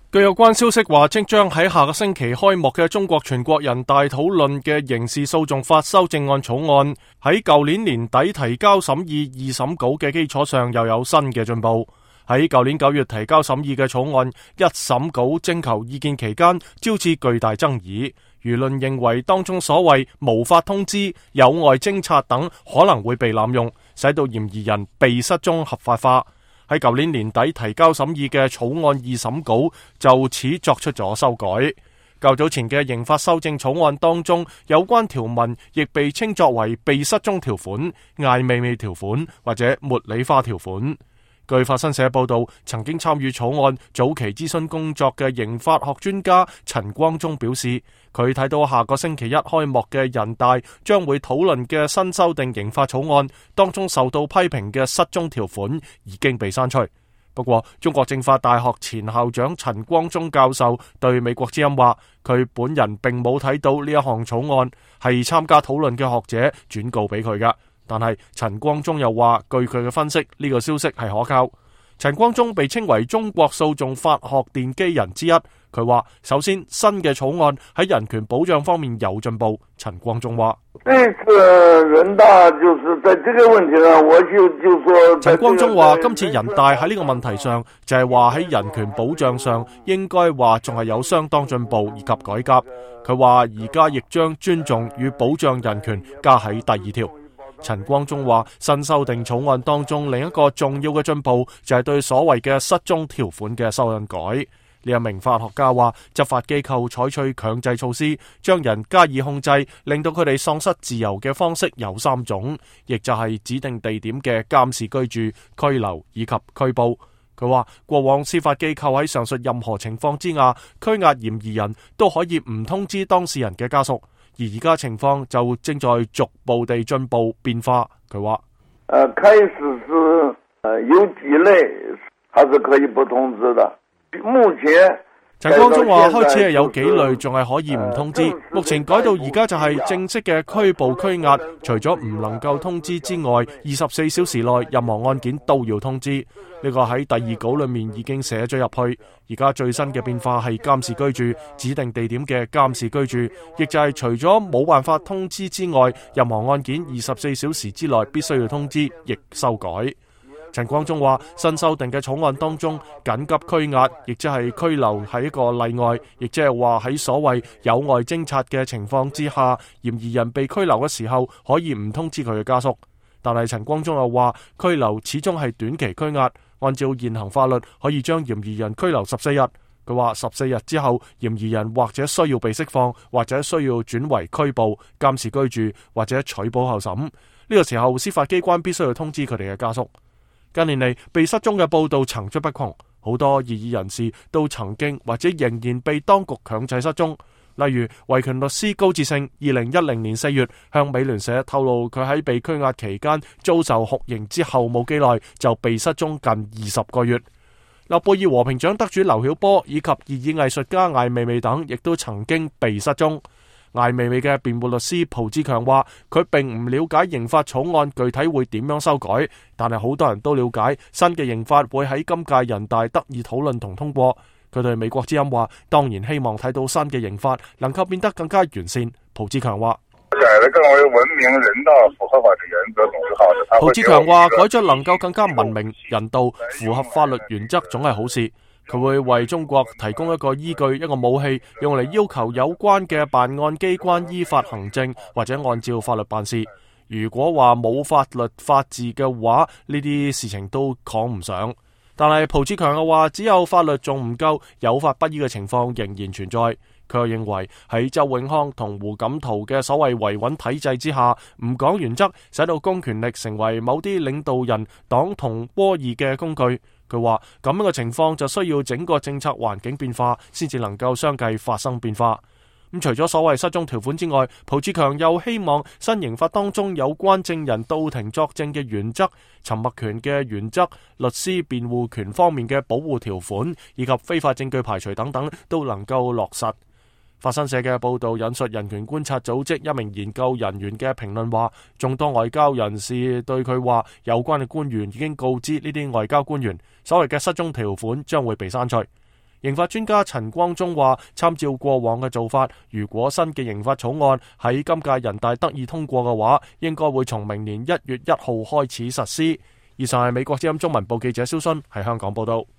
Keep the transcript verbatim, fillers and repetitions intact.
據有關消息話，即將喺下個星期開幕嘅中國全國人大討論嘅刑事訴訟法修正案草案，喺舊年年底提交審議二審稿嘅基礎上，又有新嘅進步。喺舊年九月提交審議嘅草案，一審稿徵求意見期間，招致巨大爭議。輿論認為當中所謂無法通知、有礙偵察等可能會被濫用，使到嫌疑人被失蹤合法化。喺舊年年底提交審議嘅草案二審稿就此作出咗修改。較早前嘅刑法修正草案當中，有關條文亦被稱作為被失蹤條款、艾未未條款或者茉莉花條款。據法新社報道，曾經參與草案早期諮詢工作嘅刑法學專家陳光忠表示，佢睇到下個星期一開幕嘅人大將會討論嘅新修訂刑法草案當中受到批評嘅失蹤條款已經被刪除。不過，中國政法大學前校長陳光忠教授對美國之音話，佢本人並冇睇到呢一項草案，係參加討論嘅學者轉告俾佢㗎。但係陳光忠又話，據佢嘅分析，呢個消息係可靠。陳光忠被稱為中國訴訟法學奠基人之一。佢話，首先新嘅草案喺人權保障方面有進步。陳光忠話， 這次人大就是在這個問題上，我就就說。 陳光忠話，今次人大喺呢個問題上，就係話喺人權保障上，應該話仲係有相當進步以及改革。佢話而家亦將尊重與保障人權加喺第二條。陳光忠話，新修訂草案當中另一個重要嘅進步就係對所謂嘅失蹤條款嘅修訂改。呢一名法學家話，執法機構採取強制措施，將人加以控制，令到佢哋喪失自由嘅方式有三種，亦就係指定地點嘅監視居住、拘留以及拘捕。佢話，過往司法機構喺上述任何情況之下拘押嫌疑人都可以唔通知當事人嘅家屬。而而家情況就正在逐步地進步變化。佢話： 誒，開始是誒有幾類，還是可以不通知的。目前陳光忠話，開始係有幾類仲係可以唔通知，目前改到而家就係正式嘅拘捕拘押，除咗唔能夠通知之外，二十四小時內任何案件都要通知。呢個喺第二稿裏面已經寫咗入去。而家最新嘅變化係監視居住，指定地點嘅監視居住，亦就係除咗冇辦法通知之外，任何案件二十四小時之內必須要通知，亦修改。陳光忠話，新修訂嘅草案當中，緊急拘押，亦即係拘留係一個例外，亦即係話喺所謂有礙偵察嘅情況之下，嫌疑人被拘留嘅時候，可以唔通知佢嘅家屬。但係陳光忠又話，拘留始終係短期拘押，按照現行法律，可以將嫌疑人拘留十四日。佢話十四日之後，嫌疑人或者需要被釋放，或者需要轉為拘捕、監視居住或者取保候審。呢個時候，司法機關必須要通知佢哋嘅家屬。近年嚟，被失蹤嘅報道層出不窮，好多異議人士都曾經或者仍然被當局強制失蹤。例如，維權律師高志勝，二零一零年四月向美聯社透露，佢喺被拘押期間遭受酷刑之後冇幾耐就被失蹤近二十個月。諾貝爾和平獎得主劉曉波以及異議藝術家艾未未等，亦都曾經被失蹤。艾未未嘅辯護律師蒲志強話，佢並唔了解刑法草案具體會點樣修改，但係好多人都了解新嘅刑法會喺今屆人大得以討論同通過。佢對美國之音話，當然希望睇到新嘅刑法能夠變得更加完善。蒲志強話， 改得更為文明、人道、符合法治原則總是好的。 蒲志強話，改咗能夠更加文明、人道、符合法律原則總係好事。佢會為中國提供一個依據、一個武器，用嚟要求有關嘅辦案機關依法行政，或者按照法律辦事。如果話冇法律法治嘅話，呢啲事情都講唔上。但係蒲志強又話，只有法律仲唔夠，有法不依嘅情況仍然存在。佢又認為喺周永康同胡錦濤嘅所謂維穩體制之下，唔講原則，使到公權力成為某啲領導人黨同窩異嘅工具。佢話咁樣嘅情況就需要整個政策環境變化，先至能夠相繼發生變化。咁除咗所謂失蹤條款之外，蒲志強又希望新刑法當中有關證人到庭作證嘅原則、沉默權嘅原則、律師辯護權方面嘅保護條款，以及非法證據排除等等，都能夠落實。法新社嘅報道引述人權觀察組織一名研究人員嘅評論話，眾多外交人士對佢話，有關嘅官員已經告知呢啲外交官員，所謂嘅失蹤條款將會被刪除。 刑法專家陳光忠話，參照過往嘅做法，如果新嘅刑法草案喺今屆人大得以通過嘅話，應該會從明年一月一號開始實施。以上係美國之音中文部記者蕭勳喺香港報道。